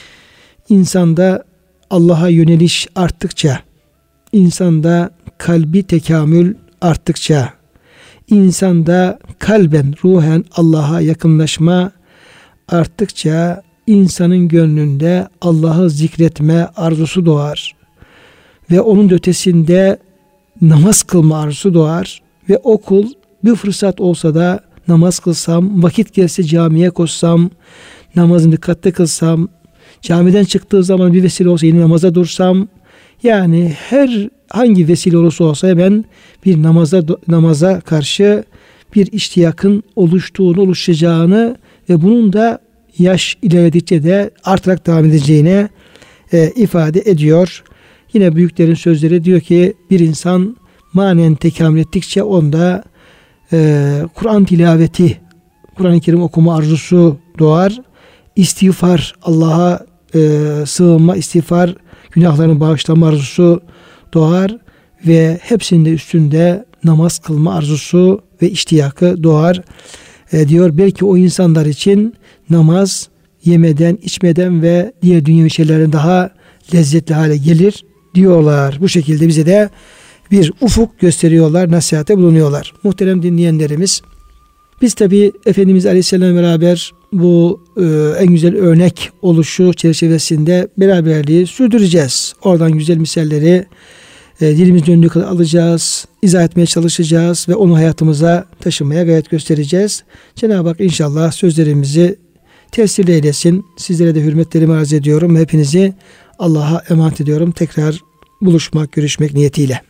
İnsanda Allah'a yöneliş arttıkça, insanda kalbi tekamül arttıkça, insanda kalben, ruhen Allah'a yakınlaşma arttıkça insanın gönlünde Allah'ı zikretme arzusu doğar. Ve onun ötesinde namaz kılma arzusu doğar. Ve o kul bir fırsat olsa da namaz kılsam, vakit gelse camiye koşsam, namazını dikkatli kılsam, camiden çıktığı zaman bir vesile olsa yine namaza dursam, yani her hangi vesile olursa olsa ben bir namaza namaza karşı bir iştiyakın oluştuğunu, oluşacağını ve bunun da yaş ilerledikçe de artarak devam edeceğine e, ifade ediyor. Yine büyüklerin sözleri diyor ki bir insan manen tekamül ettikçe onda e, Kur'an tilaveti, Kur'an-ı Kerim okuma arzusu doğar. İstiğfar, Allah'a e, sığınma, istiğfar, günahlarını bağışlama arzusu doğar ve hepsinde üstünde namaz kılma arzusu ve iştiyakı doğar e, diyor. Belki o insanlar için namaz yemeden, içmeden ve diğer dünyevi şeylerin daha lezzetli hale gelir diyorlar. Bu şekilde bize de bir ufuk gösteriyorlar, nasihate bulunuyorlar. Muhterem dinleyenlerimiz, biz tabi Efendimiz Aleyhisselam beraber bu e, en güzel örnek oluşu çerçevesinde beraberliği sürdüreceğiz. Oradan güzel misalleri e, dilimiz döndüğü kadar alacağız, izah etmeye çalışacağız ve onu hayatımıza taşımaya gayret göstereceğiz. Cenab-ı Hak inşallah sözlerimizi tesir eylesin. Sizlere de hürmetlerimi arz ediyorum. Hepinizi Allah'a emanet ediyorum. Tekrar buluşmak, görüşmek niyetiyle.